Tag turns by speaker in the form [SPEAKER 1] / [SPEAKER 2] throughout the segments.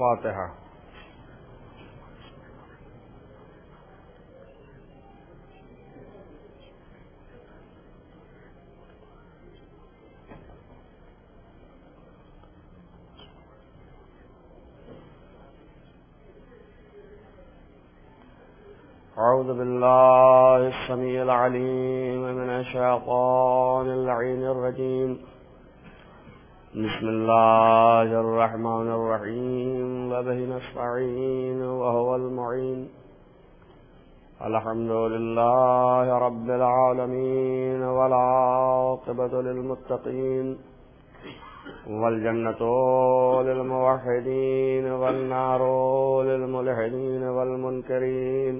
[SPEAKER 1] الفاتحة. أعوذ بالله السميع العليم من الشيطان اللعين الرجيم. بسم الله الرحمن الرحيم وبه نستعين وهو المعين. الحمد لله رب العالمين والعاقبة للمتقين والجنة للموحدين والنار للملحدين والمنكرين.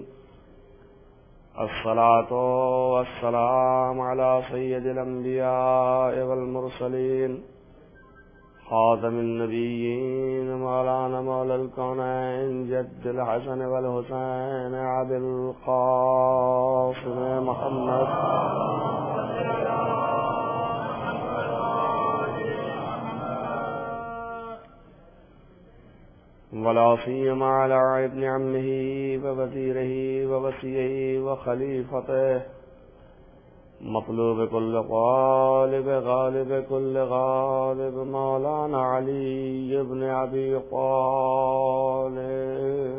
[SPEAKER 1] الصلاة والسلام على سيد الأنبياء والمرسلين خاتم النبيين مولانا مولى الكونين جد الحسن والحسين أبي القاسم محمد ولا سيما على ابن عمه ووزيره ووصيه وخليفته مطلوب كل غالب غالب كل غالب مولانا علي بن أبي طالب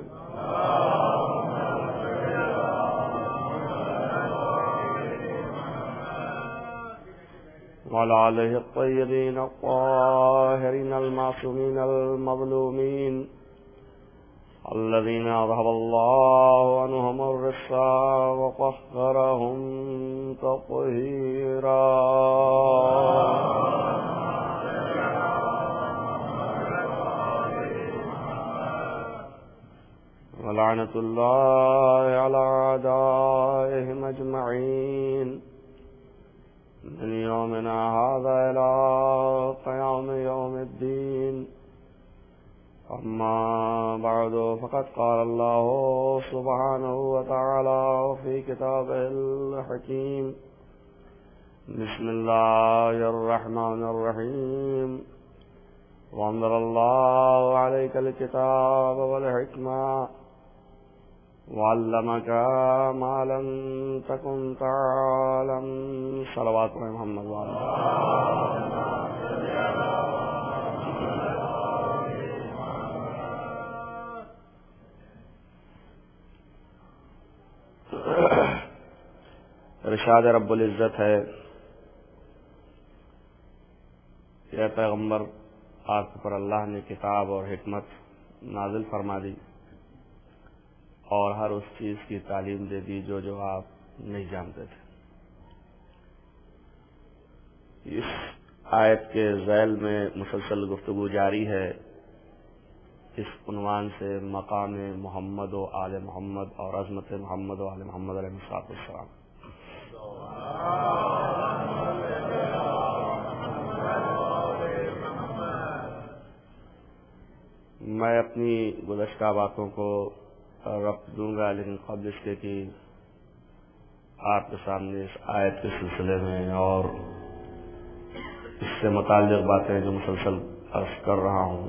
[SPEAKER 1] وعلى آله الطيبين الطاهرين المعصومين المظلومين الذين أذهب الله عنهم الرجس وطهرهم تطهيرا. ولعنة الله على أعدائهم أجمعين من يومنا هذا إلى قيام يوم الدين. أما بعد فقد قال الله سبحانه وتعالى في كتابه الحكيم. بسم الله الرحمن الرحيم. وأنزل الله عليك الكتاب والحكمة وعلمك ما لم تكن تعلم. صلوات محمد وعلى ارشاد رب العزت ہے کہ اے پیغمبر آپ پر اللہ نے کتاب اور حکمت نازل فرما دی اور ہر اس چیز کی تعلیم دے دی جو آپ نہیں جانتے تھے. اس آیت کے ذیل میں مسلسل گفتگو جاری ہے اس عنوان سے مقام محمد و آل محمد اور عظمت محمد و آل محمد علیہ السلام. میں اپنی گزشتہ باتوں کو ربط دوں گا، لیکن قبل اس کے کہ آپ کے سامنے اس آیت کے سلسلے میں اور اس سے متعلق باتیں جو مسلسل عرض کر رہا ہوں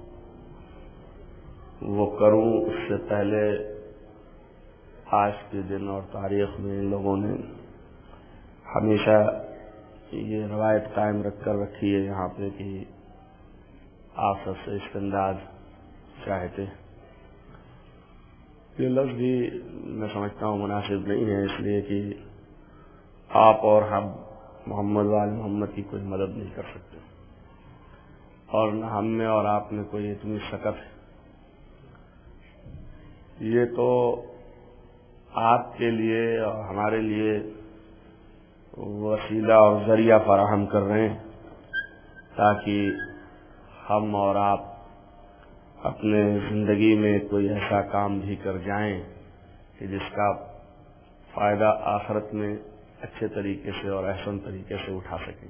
[SPEAKER 1] وہ کروں، اس سے پہلے آج کے دن اور تاریخ میں ان لوگوں نے ہمیشہ یہ روایت قائم رکھ کر رکھی ہے یہاں پہ کہ آپ سب سے استنداد چاہتے. یہ لفظ بھی میں سمجھتا ہوں مناسب نہیں ہے، اس لیے کہ آپ اور ہم محمد وآل محمد کی کوئی مدد نہیں کر سکتے اور نہ ہم میں اور آپ میں کوئی اتنی شکت ہے. یہ تو آپ کے لیے اور ہمارے لیے وسیلہ اور ذریعہ فراہم کر رہے ہیں تاکہ ہم اور آپ اپنے زندگی میں کوئی ایسا کام بھی کر جائیں کہ جس کا فائدہ آخرت میں اچھے طریقے سے اور احسن طریقے سے اٹھا سکیں.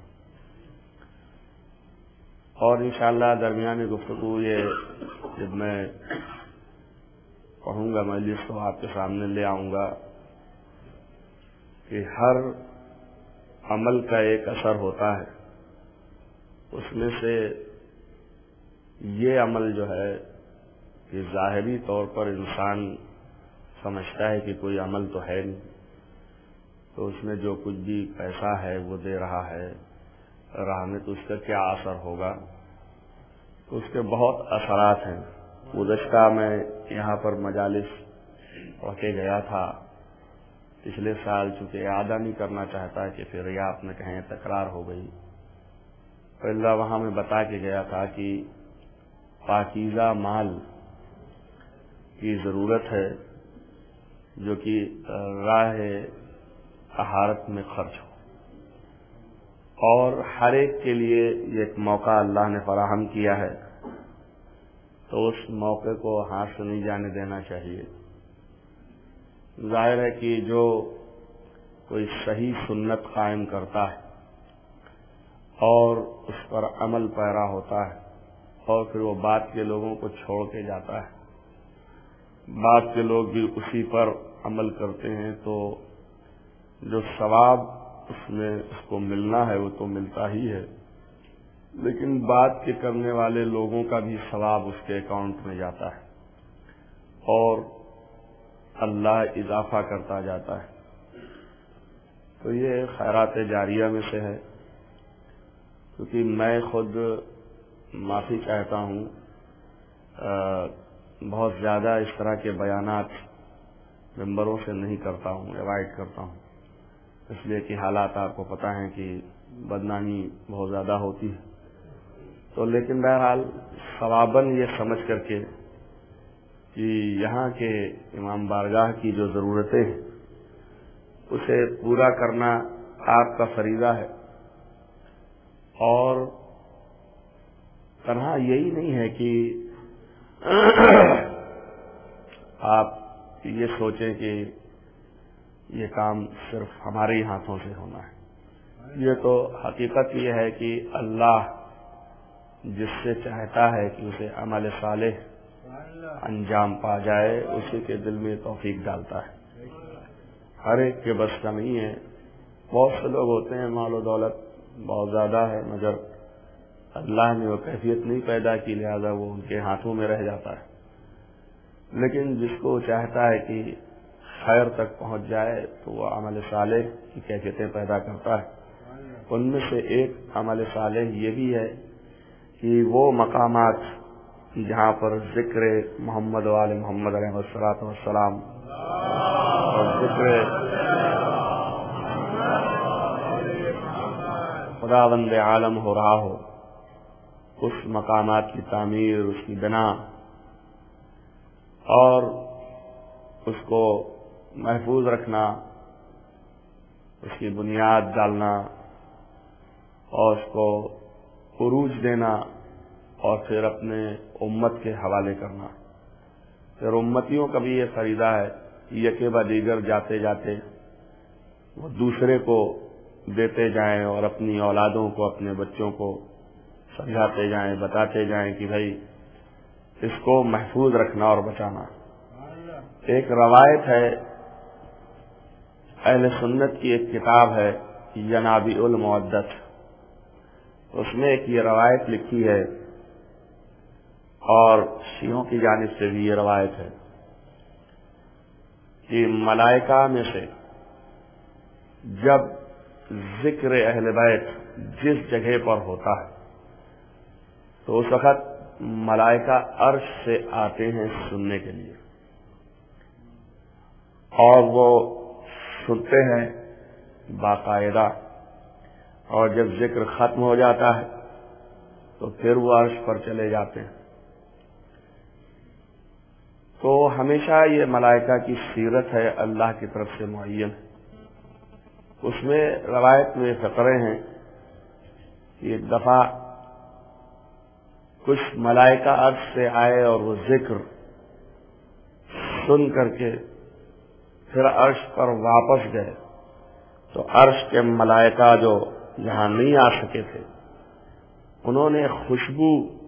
[SPEAKER 1] اور انشاءاللہ درمیانی گفتگو یہ جب میں پڑھوں گا مجلس تو آپ کے سامنے لے آؤں گا کہ ہر عمل کا ایک اثر ہوتا ہے، اس میں سے یہ عمل جو ہے کہ ظاہری طور پر انسان سمجھتا ہے کہ کوئی عمل تو ہے نہیں، تو اس میں جو کچھ بھی پیسہ ہے وہ دے رہا ہے راہ میں، تو اس کا کیا اثر ہوگا؟ تو اس کے بہت اثرات ہیں۔ گزشتہ میں یہاں پر مجالس پڑھ کے گیا تھا پچھلے سال، چونکہ اعادہ نہیں کرنا چاہتا کہ پھر یا آپ نے کہیں تکرار ہو گئی، پہلا وہاں میں بتا کے گیا تھا کہ پاکیزہ مال کی ضرورت ہے جو کہ راہ طہارت میں خرچ ہو، اور ہر ایک کے لیے یہ ایک موقع اللہ نے فراہم کیا ہے، تو اس موقع کو ہاتھ سے نہیں جانے دینا چاہیے۔ ظاہر ہے کہ جو کوئی صحیح سنت قائم کرتا ہے اور اس پر عمل پیرا ہوتا ہے اور پھر وہ بعد کے لوگوں کو چھوڑ کے جاتا ہے، بعد کے لوگ بھی اسی پر عمل کرتے ہیں، تو جو ثواب اس میں اس کو ملنا ہے وہ تو ملتا ہی ہے، لیکن بعد کے کرنے والے لوگوں کا بھی ثواب اس کے اکاؤنٹ میں جاتا ہے اور اللہ اضافہ کرتا جاتا ہے۔ تو یہ خیرات جاریہ میں سے ہے، کیونکہ میں خود معافی چاہتا ہوں، بہت زیادہ اس طرح کے بیانات ممبروں سے نہیں کرتا ہوں، اوائڈ کرتا ہوں، اس لیے کہ حالات آپ کو پتہ ہیں کہ بدنامی بہت زیادہ ہوتی ہے۔ تو لیکن بہرحال ثواباً یہ سمجھ کر کے کہ یہاں کے امام بارگاہ کی جو ضرورتیں ہیں اسے پورا کرنا آپ کا فریضہ ہے، اور تنہا یہی نہیں ہے کہ آپ یہ سوچیں کہ یہ کام صرف ہمارے ہی ہاتھوں سے ہونا ہے۔ یہ تو حقیقت یہ ہے کہ اللہ جس سے چاہتا ہے کہ اسے عمل صالح انجام پا جائے اسی کے دل میں توفیق ڈالتا ہے، ہر ایک کے بس کا نہیں ہے۔ بہت سے لوگ ہوتے ہیں مال و دولت بہت زیادہ ہے مگر اللہ نے وہ کیفیت نہیں پیدا کی، لہذا وہ ان کے ہاتھوں میں رہ جاتا ہے، لیکن جس کو چاہتا ہے کہ خیر تک پہنچ جائے تو وہ عمل صالح کی کیفیتیں پیدا کرتا ہے۔ ان میں سے ایک عمل صالح یہ بھی ہے کہ وہ مقامات جہاں پر ذکر محمد و آل محمد علیہ السلام اور ذکر خداوند عالم ہو رہا ہو، اس مقامات کی تعمیر، اس کی بنا اور اس کو محفوظ رکھنا، اس کی بنیاد ڈالنا اور اس کو عروج دینا، اور پھر اپنے امت کے حوالے کرنا۔ پھر امتیوں کا بھی یہ فریضہ ہے کہ یکے بعد دیگر جاتے جاتے وہ دوسرے کو دیتے جائیں اور اپنی اولادوں کو، اپنے بچوں کو سمجھاتے جائیں، بتاتے جائیں کہ بھائی اس کو محفوظ رکھنا اور بچانا۔ ایک روایت ہے، اہل سنت کی ایک کتاب ہے ینابیع المودت، اس میں ایک یہ روایت لکھی ہے اور شیعوں کی جانب سے بھی یہ روایت ہے کہ ملائکہ میں سے جب ذکر اہل بیت جس جگہ پر ہوتا ہے تو اس وقت ملائکہ عرش سے آتے ہیں سننے کے لیے، اور وہ سنتے ہیں باقاعدہ، اور جب ذکر ختم ہو جاتا ہے تو پھر وہ عرش پر چلے جاتے ہیں۔ تو ہمیشہ یہ ملائکہ کی سیرت ہے اللہ کی طرف سے معین۔ اس میں روایت میں فقرے ہیں کہ ایک دفعہ کچھ ملائکہ عرش سے آئے اور وہ ذکر سن کر کے پھر عرش پر واپس گئے، تو عرش کے ملائکہ جو یہاں نہیں آ سکے تھے انہوں نے خوشبو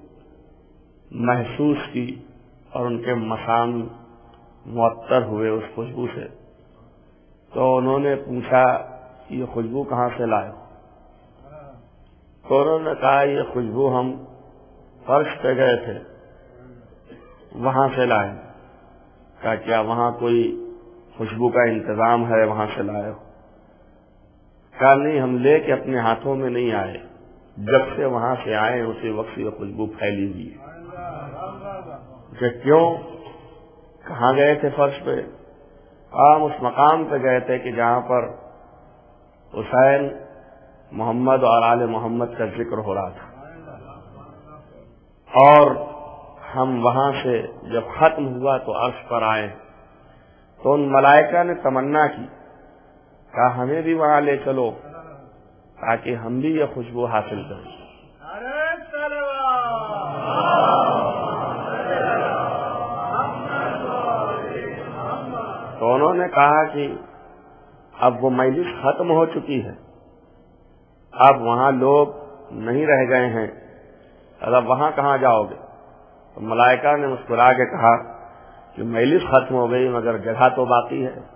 [SPEAKER 1] محسوس کی اور ان کے مسام معطر ہوئے اس خوشبو سے، تو انہوں نے پوچھا یہ خوشبو کہاں سے لائے ہو؟ تو انہوں نے کہا یہ خوشبو ہم فرش پہ گئے تھے، وہاں سے لائے. کہا کیا وہاں کوئی خوشبو کا انتظام ہے, وہاں سے لائے ہو؟ کہا نہیں, ہم لے کے اپنے ہاتھوں میں نہیں آئے, جب سے وہاں سے آئے اسی وقت یہ خوشبو پھیلی ہوئی ہے. کہ کیوں؟ کہاں گئے تھے فرش پہ؟ ہم اس مقام پہ گئے تھے کہ جہاں پر حسین, محمد اور آل محمد کا ذکر ہو رہا تھا, اور ہم وہاں سے جب ختم ہوا تو عرش پر آئے تو ان ملائکہ نے تمنا کی, کہا ہمیں بھی وہاں لے چلو تاکہ ہم بھی یہ خوشبو حاصل کریں. تو انہوں نے کہا کہ اب وہ مجلس ختم ہو چکی ہے, اب وہاں لوگ نہیں رہ گئے ہیں, اب وہاں کہاں جاؤ گے؟ تو ملائکہ نے مسکرا کے کہا کہ مجلس ختم ہو گئی مگر جگہ تو باقی ہے.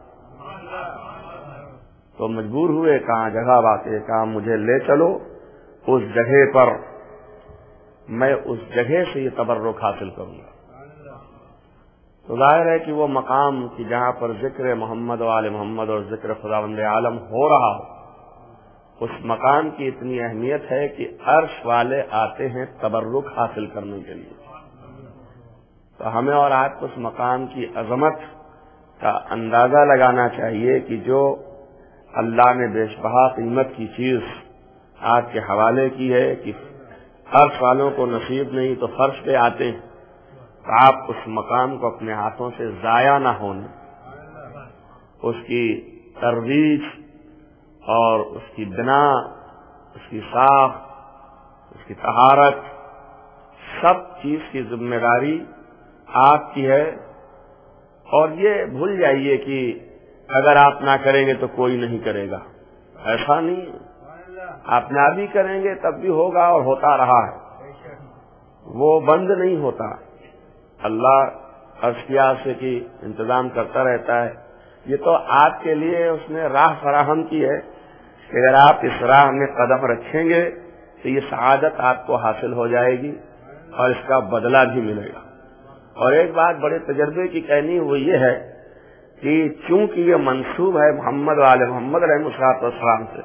[SPEAKER 1] تو مجبور ہوئے, کہاں جگہ باقی ہے؟ کہا مجھے لے چلو اس جگہ پر, میں اس جگہ سے یہ تبرک حاصل کروں گا. تو ظاہر ہے کہ وہ مقام کہ جہاں پر ذکر محمد و آل محمد اور ذکر خداوند عالم ہو رہا ہو, اس مقام کی اتنی اہمیت ہے کہ عرش والے آتے ہیں تبرک حاصل کرنے کے لیے. تو ہمیں اور آپ کو اس مقام کی عظمت کا اندازہ لگانا چاہیے کہ جو اللہ نے بیش بہا قیمت کی چیز آپ کے حوالے کی ہے کہ عرش والوں کو نصیب نہیں تو فرش پہ آتے ہیں, تو آپ اس مقام کو اپنے ہاتھوں سے ضائع نہ ہونے, اس کی ترویج اور اس کی بنا, اس کی ساخت, اس کی طہارت, سب چیز کی ذمہ داری آپ کی ہے. اور یہ بھول جائیے کہ اگر آپ نہ کریں گے تو کوئی نہیں کرے گا, ایسا نہیں. آپ نہ بھی کریں گے تب بھی ہوگا اور ہوتا رہا ہے, وہ بند نہیں ہوتا. اللہ اشیاء سے کی انتظام کرتا رہتا ہے. یہ تو آپ کے لیے اس نے راہ فراہم کی ہے کہ اگر آپ اس راہ میں قدم رکھیں گے تو یہ سعادت آپ کو حاصل ہو جائے گی اور اس کا بدلہ بھی ملے گا. اور ایک بات بڑے تجربے کی کہنی وہ یہ ہے کہ چونکہ یہ منسوب ہے محمد و آل محمد علیہ السلام سے,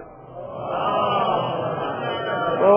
[SPEAKER 1] تو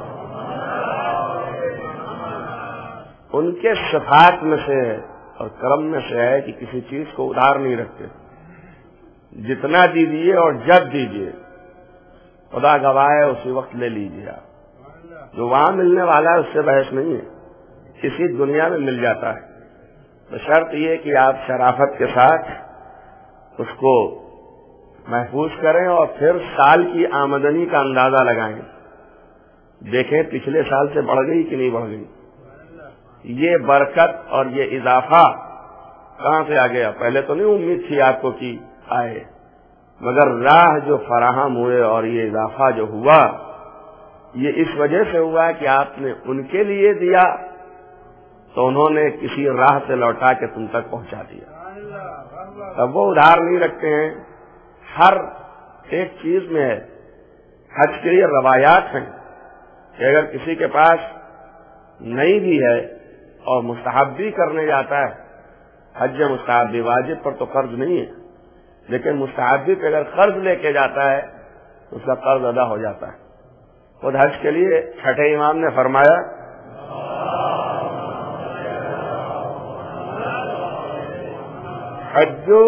[SPEAKER 1] ان کے صفات میں سے اور کرم میں سے ہے کہ کسی چیز کو ادھار نہیں رکھتے. جتنا دیجیے اور جب دیجیے خدا گواہ ہے اسی وقت لے لیجیے. جو وہاں ملنے والا ہے اس سے بحث نہیں ہے, کسی دنیا میں مل جاتا ہے. تو شرط یہ کہ آپ شرافت کے ساتھ اس کو محفوظ کریں اور پھر سال کی آمدنی کا اندازہ لگائیں, دیکھیں پچھلے سال سے بڑھ گئی کہ نہیں بڑھ گئی. یہ برکت اور یہ اضافہ کہاں سے آ گیا؟ پہلے تو نہیں امید تھی آپ کو کہ آئے, مگر راہ جو فراہم ہوئے اور یہ اضافہ جو ہوا یہ اس وجہ سے ہوا کہ آپ نے ان کے لیے دیا تو انہوں نے کسی راہ سے لوٹا کے تم تک پہنچا دیا. تب وہ ادھار نہیں رکھتے ہیں. ہر ایک چیز میں ہے. حج کے لیے روایات ہیں کہ اگر کسی کے پاس نہیں بھی ہے اور مستحب بھی کرنے جاتا ہے, حج مستحب واجب پر تو قرض نہیں ہے, لیکن مستحب پہ اگر قرض لے کے جاتا ہے تو اس کا قرض ادا ہو جاتا ہے. خود حج کے لیے چھٹے امام نے فرمایا حجو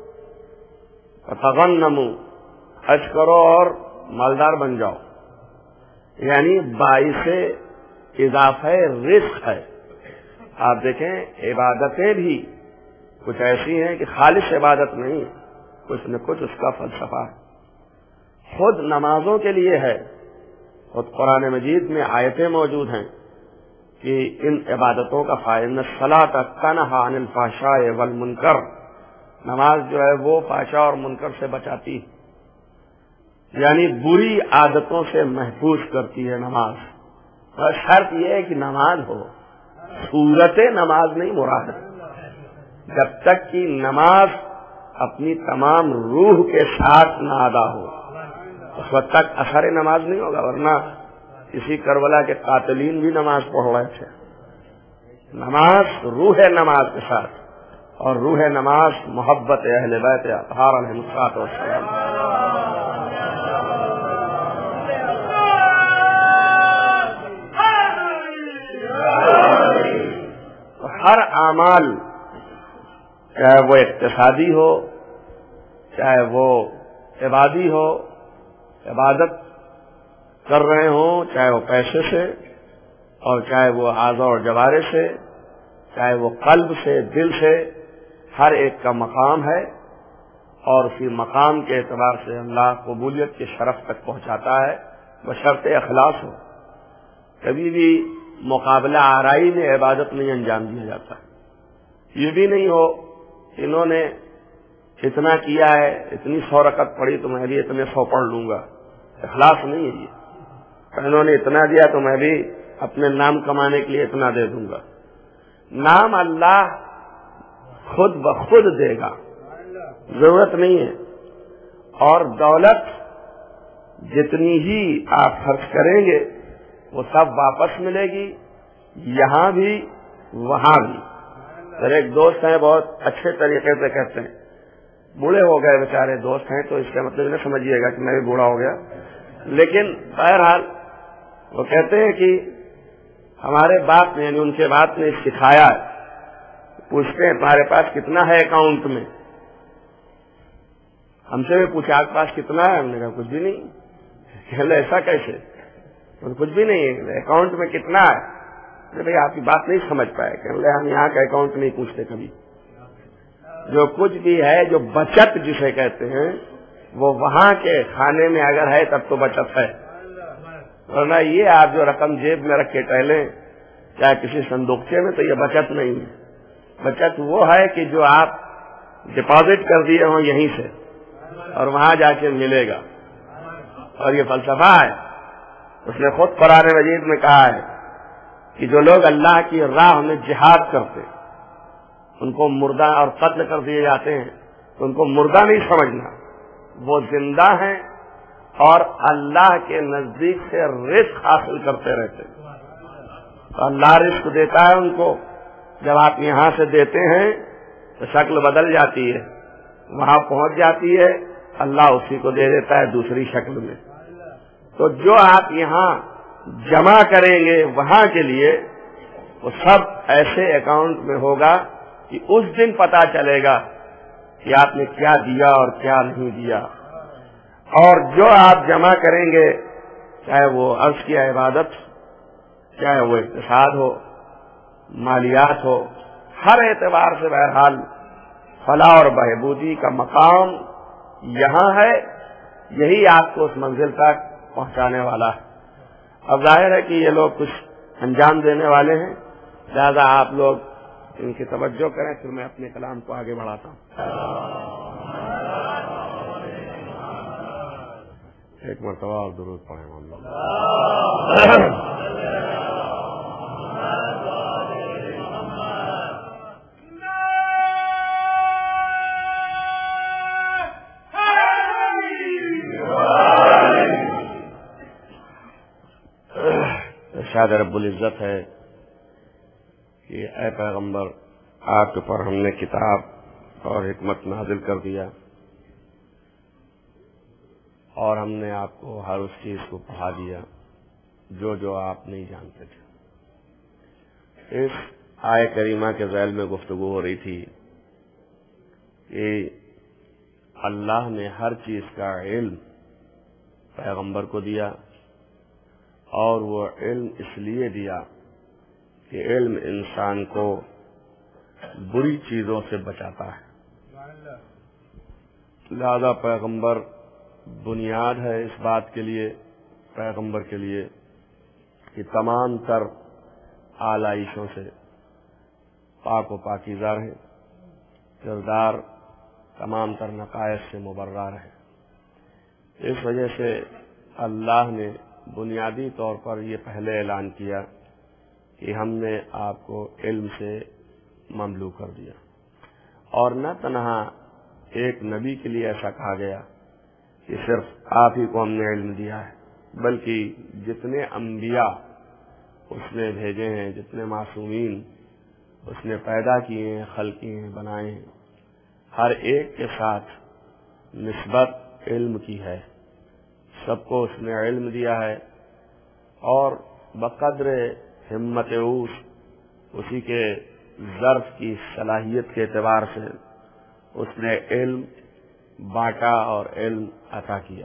[SPEAKER 1] فتغنمو, حج کرو اور مالدار بن جاؤ, یعنی باعث اضافہ رزق ہے. آپ دیکھیں عبادتیں بھی کچھ ایسی ہیں کہ خالص عبادت نہیں, کچھ نہ کچھ اس کا فلسفہ ہے. خود نمازوں کے لیے ہے, خود قرآن مجید میں آیتیں موجود ہیں کہ ان عبادتوں کا فائدہ الصلاۃ تنہی عن الفحشاء والمنکر, نماز جو ہے وہ فحشاء اور منکر سے بچاتی ہے, یعنی بری عادتوں سے محفوظ کرتی ہے نماز. اور شرط یہ ہے کہ نماز ہو, صورت نماز نہیں مراد ہے. جب تک کہ نماز اپنی تمام روح کے ساتھ نہ ادا ہو اس وقت تک اثر نماز نہیں ہوگا. ورنہ اسی کربلا کے قاتلین بھی نماز پڑھ رہے تھے, نماز روح نماز کے ساتھ، اور روح نماز محبت اہل بیت اطہار علیہ الصلوۃ والسلام۔ ہر اعمال، چاہے وہ اقتصادی ہو، چاہے وہ عبادی ہو، عبادت کر رہے ہوں، چاہے وہ پیسے سے، اور چاہے وہ اعضاء اور جوارح سے، چاہے وہ قلب سے، دل سے، ہر ایک کا مقام ہے، اور اسی مقام کے اعتبار سے اللہ قبولیت کے شرف تک پہنچاتا ہے، بشرط اخلاص ہو۔ کبھی بھی مقابلہ آرائی میں عبادت نہیں انجام دیا جاتا۔ یہ بھی نہیں ہو کہ انہوں نے اتنا کیا ہے، اتنی 100 رکعت پڑھی تو میں بھی اتنے 100 پڑھ لوں گا، اخلاص نہیں ہے یہ۔ انہوں نے اتنا دیا تو میں بھی اپنے نام کمانے کے لیے اتنا دے دوں گا۔ نام اللہ خود بخود دے گا، ضرورت نہیں ہے۔ اور دولت جتنی ہی آپ خرچ کریں گے وہ سب واپس ملے گی، یہاں بھی وہاں بھی۔ میرے ایک دوست ہیں، بہت اچھے طریقے سے کہتے ہیں، بوڑھے ہو گئے بیچارے دوست ہیں، تو اس کا مطلب نہ سمجھیے گا کہ میں بھی بوڑھا ہو گیا، لیکن بہرحال وہ کہتے ہیں کہ ہمارے باپ نے، یعنی ان کے باپ نے سکھایا ہے، پوچھتے ہیں تمہارے پاس کتنا ہے اکاؤنٹ میں؟ ہم سے بھی پوچھا آپ کے پاس کتنا ہے؟ ہم نے کہا کچھ بھی نہیں۔ کہ ایسا کیسے؟ کچھ بھی نہیں ہے، اکاؤنٹ میں کتنا ہے؟ بھائی آپ کی بات نہیں سمجھ پائے کہ ہم یہاں کا اکاؤنٹ نہیں پوچھتے کبھی۔ جو کچھ بھی ہے، جو بچت جسے کہتے ہیں، وہ وہاں کے کھانے میں اگر ہے تب تو بچت ہے، ورنہ یہ آپ جو رقم جیب میں رکھ کے ٹہلیں چاہے کسی صندوقچے میں، تو یہ بچت نہیں ہے۔ بچت وہ ہے کہ جو آپ ڈپازٹ کر دیے ہوں یہیں سے، اور وہاں جا کے ملے گا۔ اور یہ فلسفہ ہے، اس نے خود قرآن مجید میں کہا ہے کہ جو لوگ اللہ کی راہ میں جہاد کرتے ان کو مردہ اور قتل کر دیے جاتے ہیں، تو ان کو مردہ نہیں سمجھنا، وہ زندہ ہیں اور اللہ کے نزدیک سے رزق حاصل کرتے رہتے ہیں۔ تو اللہ رزق دیتا ہے ان کو، جب آپ یہاں سے دیتے ہیں تو شکل بدل جاتی ہے، وہاں پہنچ جاتی ہے، اللہ اسی کو دے دیتا ہے دوسری شکل میں۔ تو جو آپ یہاں جمع کریں گے وہاں کے لیے، وہ سب ایسے اکاؤنٹ میں ہوگا کہ اس دن پتا چلے گا کہ آپ نے کیا دیا اور کیا نہیں دیا۔ اور جو آپ جمع کریں گے، چاہے وہ عرض کی عبادت، چاہے وہ اقتصاد ہو، مالیات ہو، ہر اعتبار سے بہرحال فلاح اور بہبودی کا مقام یہاں ہے، یہی آپ کو اس منزل تک پہنچانے والا ہے۔ اب ظاہر ہے کہ یہ لوگ کچھ انجام دینے والے ہیں، لہذا آپ لوگ ان کی توجہ کریں، پھر میں اپنے کلام کو آگے بڑھاتا ہوں۔ ایک مرتبہ اور درود پڑھیں ہم لوگ۔ ارشاد رب العزت ہے کہ اے پیغمبر، آپ کے پر ہم نے کتاب اور حکمت نازل کر دیا، اور ہم نے آپ کو ہر اس چیز کو پڑھا دیا جو جو آپ نہیں جانتے تھے۔ اس آیہ کریمہ کے ذیل میں گفتگو ہو رہی تھی کہ اللہ نے ہر چیز کا علم پیغمبر کو دیا، اور وہ علم اس لیے دیا کہ علم انسان کو بری چیزوں سے بچاتا ہے۔ لہذا پیغمبر بنیاد ہے اس بات کے لیے، پیغمبر کے لیے، کہ تمام تر آلائشوں سے پاک و پاکیزہ رہے، کردار تمام تر نقائص سے مبرہ رہے۔ اس وجہ سے اللہ نے بنیادی طور پر یہ پہلے اعلان کیا کہ ہم نے آپ کو علم سے مملو کر دیا، اور نہ تنہا ایک نبی کے لیے ایسا کہا گیا کہ صرف آپ ہی کو ہم نے علم دیا ہے، بلکہ جتنے انبیاء اس نے بھیجے ہیں، جتنے معصومین اس نے پیدا کیے ہیں، خلق کیے ہیں، بنائے ہیں، ہر ایک کے ساتھ نسبت علم کی ہے، سب کو اس نے علم دیا ہے، اور بقدر ہمت اوس اسی کے ظرف کی صلاحیت کے اعتبار سے اس نے علم بانٹا اور علم عطا کیا۔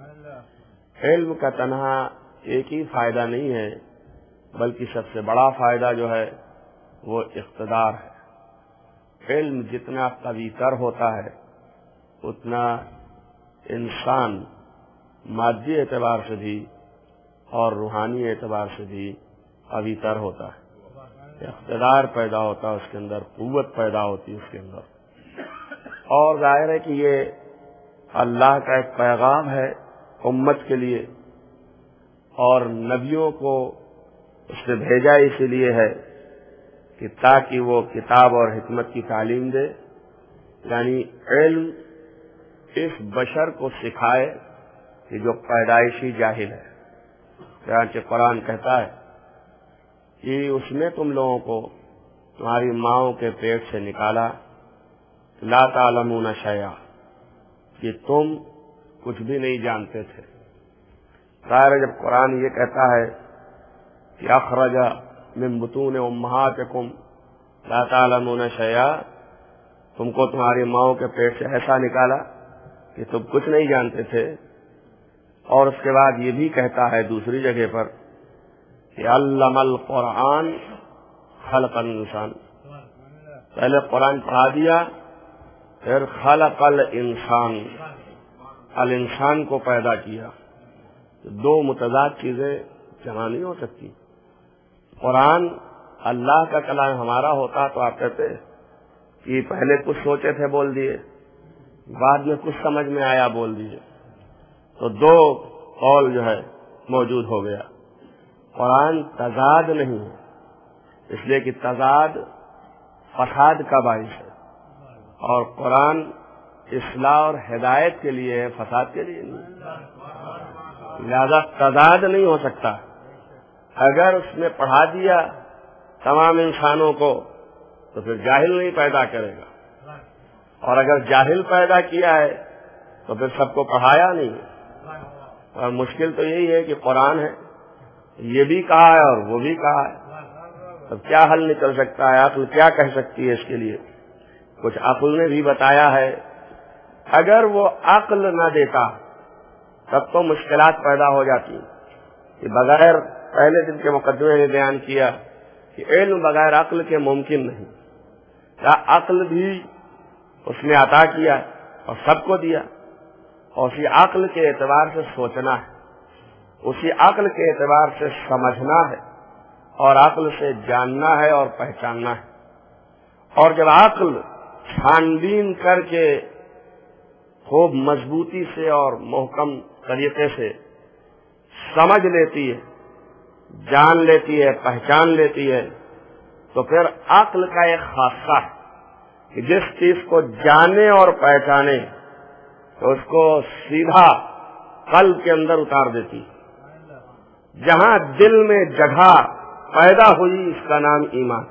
[SPEAKER 1] علم کا تنہا ایک ہی فائدہ نہیں ہے، بلکہ سب سے بڑا فائدہ جو ہے وہ اقتدار ہے۔ علم جتنا قوی تر ہوتا ہے اتنا انسان مادی اعتبار سے بھی اور روحانی اعتبار سے بھی قوی تر ہوتا ہے، اقتدار پیدا ہوتا ہے اس کے اندر، قوت پیدا ہوتی ہے اس کے اندر۔ اور ظاہر ہے کہ یہ اللہ کا ایک پیغام ہے امت کے لیے، اور نبیوں کو اس نے بھیجا اسی لیے ہے کہ تاکہ وہ کتاب اور حکمت کی تعلیم دے، یعنی علم اس بشر کو سکھائے کہ جو پیدائشی جاہل ہے۔ چنانچہ قرآن کہتا ہے کہ اس نے تم لوگوں کو تمہاری ماؤں کے پیٹ سے نکالا، لا تعلمون شیئا، کہ تم کچھ بھی نہیں جانتے تھے۔ ظاہر جب قرآن یہ کہتا ہے کہ اخرج من بطون امہاتکم لا تعلمون شیئا، تم کو تمہاری ماؤں کے پیٹ سے ایسا نکالا کہ تم کچھ نہیں جانتے تھے، اور اس کے بعد یہ بھی کہتا ہے دوسری جگہ پر کہ علم القرآن خلق الانسان، پہلے قرآن پڑھا دیا، پھر خلق الانسان، الانسان کو پیدا کیا۔ دو متضاد چیزیں جمع نہیں ہو سکتی۔ قرآن اللہ کا کلام ہمارا ہوتا تو آپ کہتے کہ پہلے کچھ سوچے تھے بول دیے، بعد میں کچھ سمجھ میں آیا بول دیے، تو دو قول جو ہے موجود ہو گیا۔ قرآن تضاد نہیں ہے، اس لیے کہ تضاد فساد کا باعث ہے، اور قرآن اصلاح اور ہدایت کے لیے ہے، فساد کے لیے نہیں، لہذا تضاد نہیں ہو سکتا۔ اگر اس نے پڑھا دیا تمام انسانوں کو تو پھر جاہل نہیں پیدا کرے گا، اور اگر جاہل پیدا کیا ہے تو پھر سب کو پڑھایا نہیں۔ اور مشکل تو یہی ہے کہ قرآن ہے، یہ بھی کہا ہے اور وہ بھی کہا ہے، تب کیا حل نکل سکتا ہے؟ عقل کیا کہہ سکتی ہے اس کے لیے؟ کچھ عقل نے بھی بتایا ہے، اگر وہ عقل نہ دیتا تب تو مشکلات پیدا ہو جاتی کہ بغیر، پہلے دن کے مقدمے میں بیان کیا کہ علم بغیر عقل کے ممکن نہیں، کیا عقل بھی اس نے عطا کیا اور سب کو دیا، اور اسی عقل کے اعتبار سے سوچنا ہے، اسی عقل کے اعتبار سے سمجھنا ہے، اور عقل سے جاننا ہے اور پہچاننا ہے۔ اور جب عقل چھان بین کر کے خوب مضبوطی سے اور محکم طریقے سے سمجھ لیتی ہے، جان لیتی ہے، پہچان لیتی ہے، تو پھر عقل کا ایک خاصہ ہے کہ جس چیز کو جانے اور پہچانے تو اس کو سیدھا قلب کے اندر اتار دیتی۔ جہاں دل میں جگہ پیدا ہوئی اس کا نام ایمان۔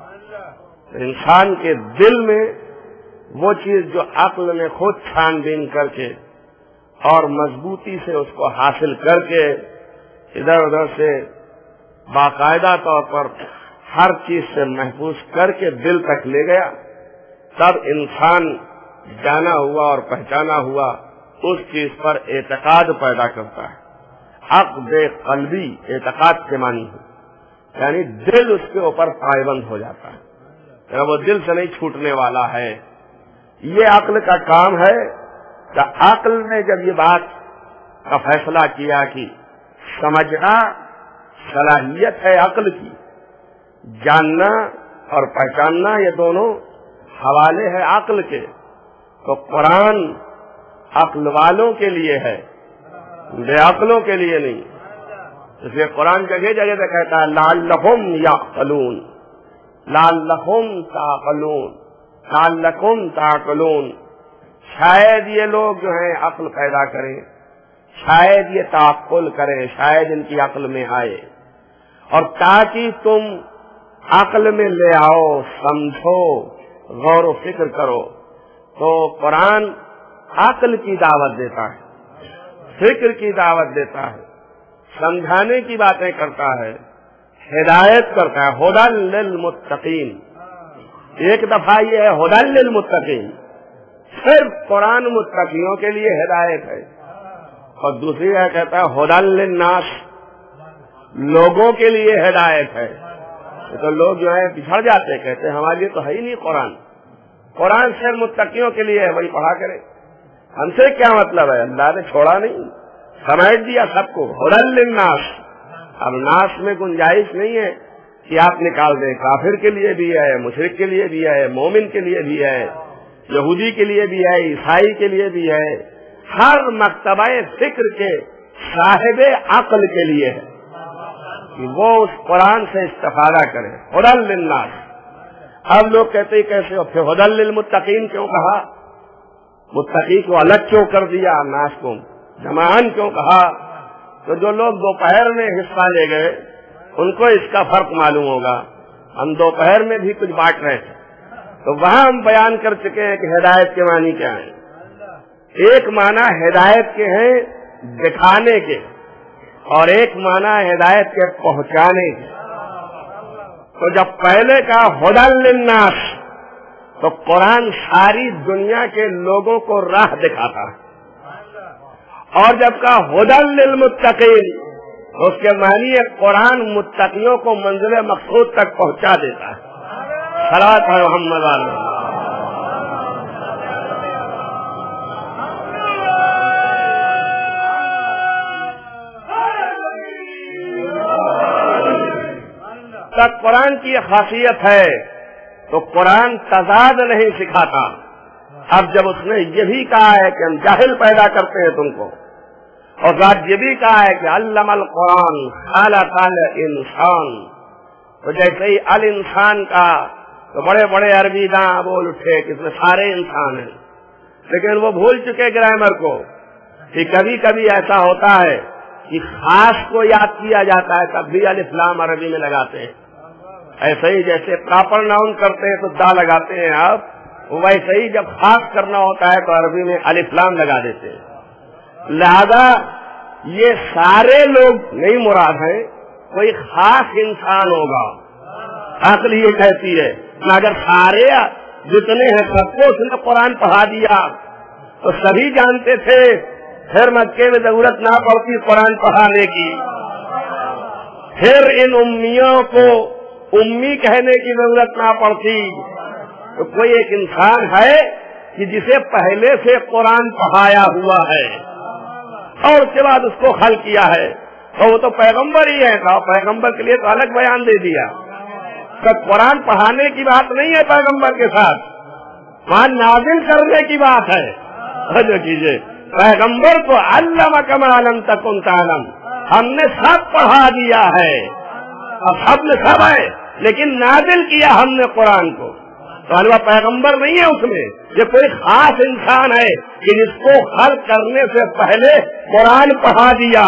[SPEAKER 1] انسان کے دل میں وہ چیز جو عقل نے خود چھان بین کر کے اور مضبوطی سے اس کو حاصل کر کے ادھر ادھر سے باقاعدہ طور پر ہر چیز سے محفوظ کر کے دل تک لے گیا، تب انسان جانا ہوا اور پہچانا ہوا اس چیز پر اعتقاد پیدا کرتا ہے۔ عقد قلبی اعتقاد کے معنی ہے، یعنی دل اس کے اوپر پائبند ہو جاتا ہے، وہ دل سے نہیں چھوٹنے والا ہے۔ یہ عقل کا کام ہے کہ عقل نے جب یہ بات کا فیصلہ کیا کہ سمجھنا صلاحیت ہے عقل کی، جاننا اور پہچاننا یہ دونوں حوالے ہیں عقل کے، تو قرآن عقل والوں کے لیے ہے، بے عقلوں کے لیے نہیں۔ اس لیے قرآن جگہ جگہ پہ کہتا ہے لعلہم یعقلون، لعلہم تعقلون، لعلکم تعقلون، شاید یہ لوگ جو ہیں عقل پیدا کریں، شاید یہ تعقل کریں، شاید ان کی عقل میں آئے، اور تاکہ تم عقل میں لے آؤ، سمجھو، غور و فکر کرو۔ تو قرآن عقل کی دعوت دیتا ہے، فکر کی دعوت دیتا ہے، سمجھانے کی باتیں کرتا ہے، ہدایت کرتا ہے۔ ھدی للمتقین، ایک دفعہ یہ ہے ھدی للمتقین، صرف قرآن متقیوں کے لیے ہدایت ہے، اور دوسری ہے کہتا ہے ھدی للناس، لوگوں کے لیے ہدایت ہے۔ تو لوگ جو ہے بچھڑ جاتے، کہتے ہیں ہمارے لیے تو ہے ہی نہیں قرآن، قرآن صرف متقیوں کے لیے ہے، وہی پڑھا کرے، ہم سے کیا مطلب ہے؟ اللہ نے چھوڑا نہیں، سمیٹ دیا سب کو، ھدی للناس۔ اب ناس میں گنجائش نہیں ہے کہ آپ نکال دیں، کافر کے لیے بھی ہے، مشرک کے لیے بھی ہے، مومن کے لیے بھی ہے، یہودی کے لیے بھی ہے، عیسائی کے لیے بھی ہے، ہر مکتبہ فکر کے صاحب عقل کے لیے ہے کہ وہ اس قرآن سے استفادہ کرے۔ ھدی للناس۔ اب لوگ کہتے ہیں کیسے ہو؟ پھر ھدی للمتقین کیوں کہا؟ متقی کو الگ کیوں کر دیا، ناس کو جمعان کیوں کہا؟ تو جو لوگ دوپہر میں حصہ لے گئے ان کو اس کا فرق معلوم ہوگا۔ ہم دوپہر میں بھی کچھ بانٹ رہے تھے، تو وہاں ہم بیان کر چکے ہیں کہ ہدایت کے معنی کیا ہیں۔ ایک معنی ہدایت کے ہیں دکھانے کے، اور ایک معنی ہدایت کے پہنچانے کے۔ تو جب پہلے کا ھدی للناس، تو قرآن ساری دنیا کے لوگوں کو راہ دکھاتا ہے، اور جب کا ھدی للمتقین، اس کے معنی ہے قرآن متقیوں کو منزل مقصود تک پہنچا دیتا ہے۔ صلوات ہے محمد علیہ۔ تک قرآن کی خاصیت ہے تو قرآن تضاد نہیں سکھاتا۔ اب جب اس نے یہ بھی کہا ہے کہ ہم جاہل پیدا کرتے ہیں تم کو، اور ذات یہ بھی کہا ہے کہ علم القرآن خلق الانسان، تو جیسے ہی الانسان کا تو بڑے بڑے عربی داں بول اٹھے کہ اس میں سارے انسان ہیں، لیکن وہ بھول چکے گرامر کو کہ کبھی کبھی ایسا ہوتا ہے کہ خاص کو یاد کیا جاتا ہے تب بھی الف لام عربی میں لگاتے ہیں، ایسے ہی جیسے پراپر ناؤن کرتے ہیں تو دا لگاتے ہیں آپ، ویسے ہی جب خاص کرنا ہوتا ہے تو عربی میں الف لام لگا دیتے ہیں۔ لہذا یہ سارے لوگ نہیں مراد ہیں، کوئی خاص انسان ہوگا، عقل یہ کہتی ہے۔ اگر سارے جتنے ہیں سب کو اس نے قرآن پڑھا دیا تو سبھی جانتے تھے، پھر مکے میں ضرورت نہ پڑتی قرآن پڑھانے کی، پھر ان امیوں کو امی کہنے کی ضرورت نہ پڑتی۔ تو کوئی ایک انسان ہے کہ جسے پہلے سے قرآن پڑھایا ہوا ہے اور اس کے بعد اس کو حل کیا ہے، تو وہ تو پیغمبر ہی ہے، پیغمبر کے لیے تو الگ بیان دے دیا۔ تو قرآن پڑھانے کی بات نہیں ہے پیغمبر کے ساتھ، وہاں نازل کرنے کی بات ہے۔ جو کیجیے پیغمبر کو علمک ما لم تکن تعلم، ہم نے سب پڑھا دیا ہے، اب سب نے سب ہے، لیکن نازل کیا ہم نے قرآن کو۔ تو اللہ پیغمبر نہیں ہے اس میں، یہ کوئی خاص انسان ہے کہ جس کو خلق کرنے سے پہلے قرآن پڑھا دیا۔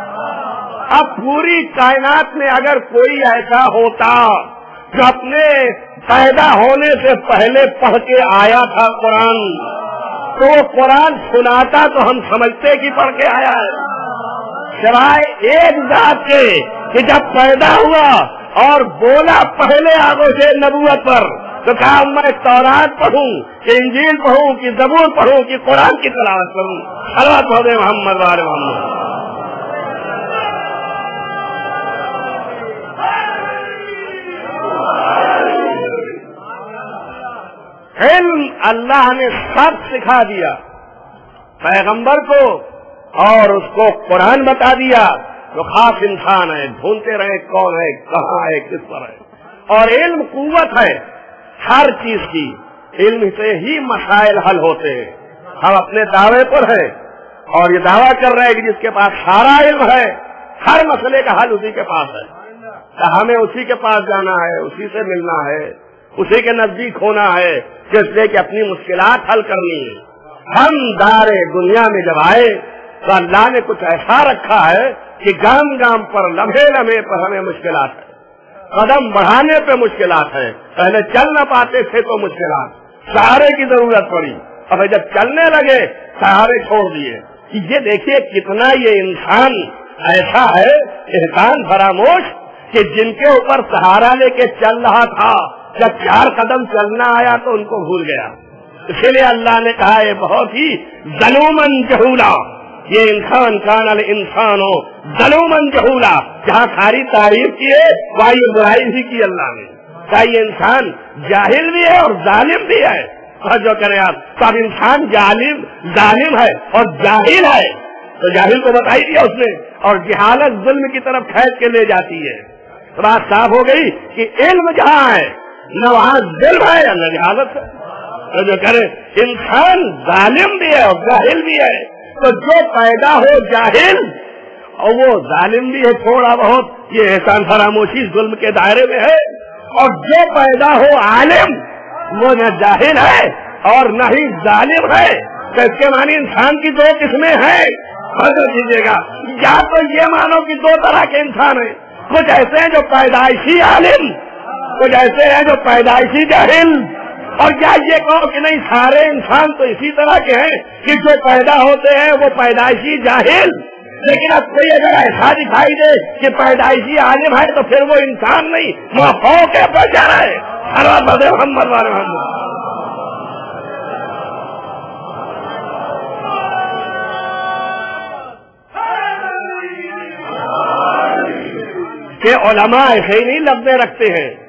[SPEAKER 1] اب پوری کائنات میں اگر کوئی ایسا ہوتا جو اپنے پیدا ہونے سے پہلے پڑھ کے آیا تھا قرآن، تو وہ قرآن سناتا تو ہم سمجھتے کہ پڑھ کے آیا ہے، سوائے ایک ذات کے کہ جب پیدا ہوا اور بولا پہلے آگوں سے نبوت پر، تو کہا میں تورات پڑھوں کہ انجیل پڑھوں کہ زبور پڑھوں کہ قرآن کی تلاوت کروں۔ صلوات ہو محمد وعلی محمد۔ علم اللہ نے سب سکھا دیا پیغمبر کو، اور اس کو قرآن بتا دیا۔ جو خاص انسان ہے ڈھونڈتے رہے کون ہے، کہاں ہے، کس پر ہے۔ اور علم قوت ہے ہر چیز کی، علم سے ہی مسائل حل ہوتے ہیں۔ ہم اپنے دعوے پر ہیں اور یہ دعویٰ کر رہے ہیں کہ جس کے پاس سارا علم ہے، ہر مسئلے کا حل اسی کے پاس ہے، تو ہمیں اسی کے پاس جانا ہے، اسی سے ملنا ہے، اسی کے نزدیک ہونا ہے، جس لیے کہ اپنی مشکلات حل کرنی ہے۔ ہم دارے دنیا میں جب آئے تو اللہ نے کچھ ایسا رکھا ہے کہ گام گام پر، لمحے لمحے پر ہمیں مشکلات ہے، قدم بڑھانے پہ مشکلات ہیں. پہلے چل نہ پاتے تھے تو مشکلات, سہارے کی ضرورت پڑی, اب جب چلنے لگے سہارے چھوڑ دیے. یہ دیکھیے کتنا یہ انسان ایسا ہے احسان فراموش کہ جن کے اوپر سہارا لے کے چل رہا تھا, جب 4 قدم چلنا آیا تو ان کو بھول گیا. اسی لیے اللہ نے کہا ہے بہت ہی ظلومن جہولا, یہ انسان کان الانسان ہو ظلومن جہولا. جہاں ساری تعریف کی ہے وہاں یہ برائی بھی کی اللہ نے. کہا یہ انسان جاہل بھی ہے اور ظالم بھی ہے. جو کریں آپ تو اب انسان ظالم ہے اور جاہل ہے, تو جاہل کو بتا ہی دیا اس نے, اور جہالت ظلم کی طرف کھینچ کے لے جاتی ہے. بات صاف ہو گئی کہ علم جہاں ہے نہ وہاں ظلم ہے نہ جہالت ہے. تو جو کرے انسان ظالم بھی ہے اور جاہل بھی ہے, تو جو پیدا ہو جاہل اور وہ ظالم بھی ہے تھوڑا بہت, یہ احسان فراموشی ظلم کے دائرے میں ہے. اور جو پیدا ہو عالم وہ نہ جاہل ہے اور نہ ہی ظالم ہے. تو اس کے معنی انسان کی 2 قسمیں ہیں. فرض کیجیے گا یا تو یہ مانو کہ 2 طرح کے انسان ہیں, کچھ ایسے ہیں جو پیدائشی عالم, کچھ ایسے ہیں جو پیدائشی جاہل, اور یا یہ کہو کہ نہیں سارے انسان تو اسی طرح کے ہیں کہ جو پیدا ہوتے ہیں وہ پیدائشی جاہل. لیکن اب کوئی اگر ایسا دکھائی دے کہ پیدائشی عالم ہے تو پھر وہ انسان نہیں, وہ فوق ہے پر جا رہا ہے. محمد والے کہ علماء ایسے ہی نہیں لفظیں رکھتے ہیں,